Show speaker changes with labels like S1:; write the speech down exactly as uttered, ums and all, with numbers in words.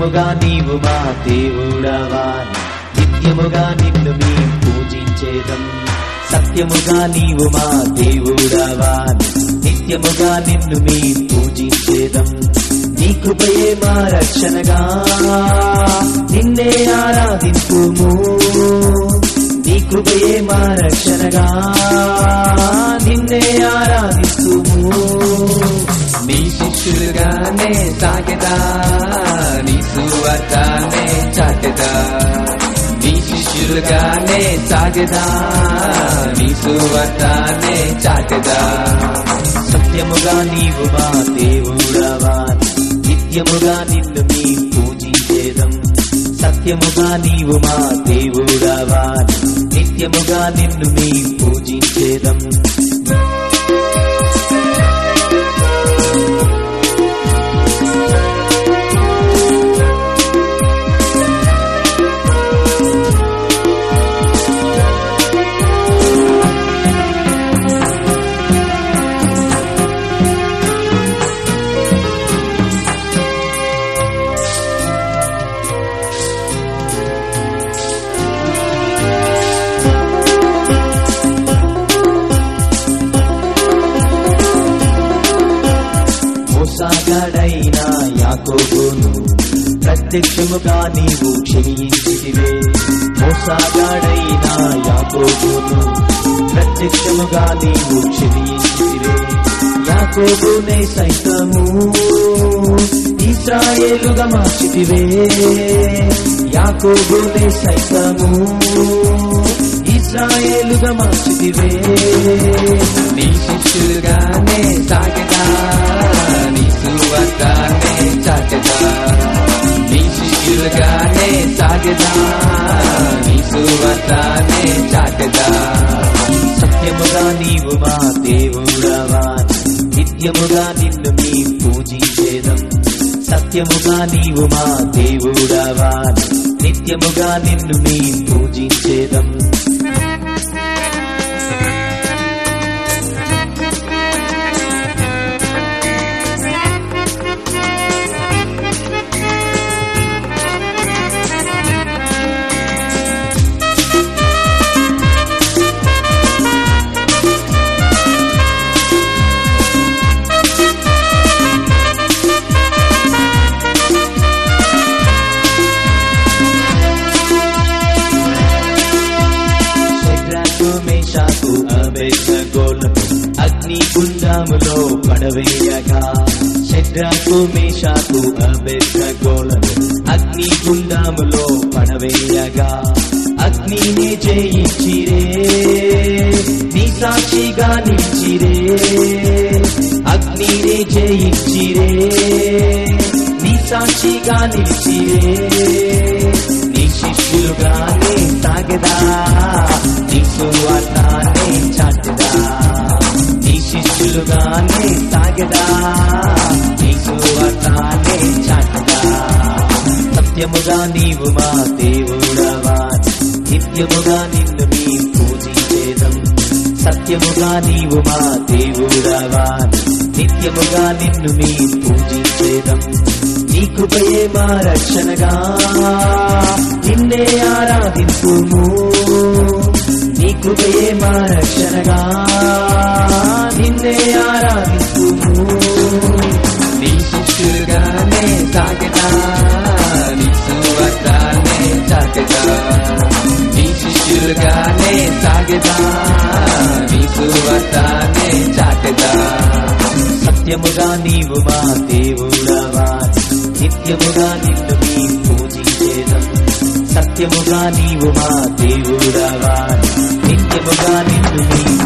S1: సత్యముగా నీవు మా దేవుడవా నిత్యముగా నిన్ను మేము పూజించేదం సత్యముగా నీవు మా దేవుడవా నిత్యముగా నిన్ను మేము పూజించేదం నీ కృపయే మా రక్షణగా నిన్నే ఆరాధింపుము నీ కృపయే మా రక్షణగా నిన్నే ఆరాధిస్తుము
S2: నీ శిష్యులుగానే సాగెదా నీ సువార్తనే చాటెదా నీ శిష్యులుగానే సాగెదా నీ సువార్తనే చాటెదా
S1: సత్యముగా నీవు మా దేవుడవా నిత్యముగా నిన్ను మేము పూజించేదం సత్యముగా నీవు మా దేవుడవా నిత్యముగా నిన్ను మేము పూజించేదం మోసగాడైన యాకోబును ప్రత్యక్షముగా నీవు క్షమించితివే మోసగాడైన యాకోబును ప్రత్యక్షముగా నీవు క్షమించితివే యాకోబునే సైతము ఇశ్రాయేలుగా మార్చితివే యాకోబునే సైతము ఇశ్రాయేలుగా మార్చితివే
S2: నీ శిష్యులుగానే సాగెదా నీ సువార్తనే చాటెదా నీ శిష్యులుగానే సాగెదా నీ సువార్తనే చాటెదా
S1: సత్యముగా నీవు మా దేవుడవా నిత్యముగా నిన్ను మేము పూజించేదం సత్యముగా నీవు మా దేవుడవా నిత్యముగా నిన్ను మేము పూజించేదం మేషాకు అబేద్నెగోలను అగ్ని గుండములో పడవేయగా షడ్రకు మేషాకు అబేద్నెగోలను అగ్ని గుండములో పడవేయగా అగ్నిని జయించిరే నీ సాక్షిగా నిలిచిరే అగ్నిని జయించిరే నీ సాక్షిగా నిలిచిరే నీ శిష్యులుగానే సాగదా నీ సువార్తనే చాటెదా నీ శిష్యులుగానే సాగదా నీ సువార్తనే చాటెదా సత్యముగా నీవు మా దేవుడవా నిత్యముగా నిన్ను మేము పూజించేదం సత్యముగా నీవు మా దేవుడవా నిత్యముగా నిన్ను మేము పూజించేదం నీ కృపయే మా రక్షణగా నిన్నే ఆరాధింపుము నీ కృపయే మా రక్షణగా నిన్నే ఆరాధింపుము
S2: నీ శిష్యులుగానే సాగెదా నీ సువార్తనే చాటెదా నీ శిష్యులుగానే సాగెదా నీ సువార్తనే చాటెదా
S1: సత్యముగా నీవు మా దేవుడవా నిత్యముగా నిన్ను మేము పూజించేదం సత్యముగా నీవు మా దేవుడవా నిత్యముగా నిన్ను మేము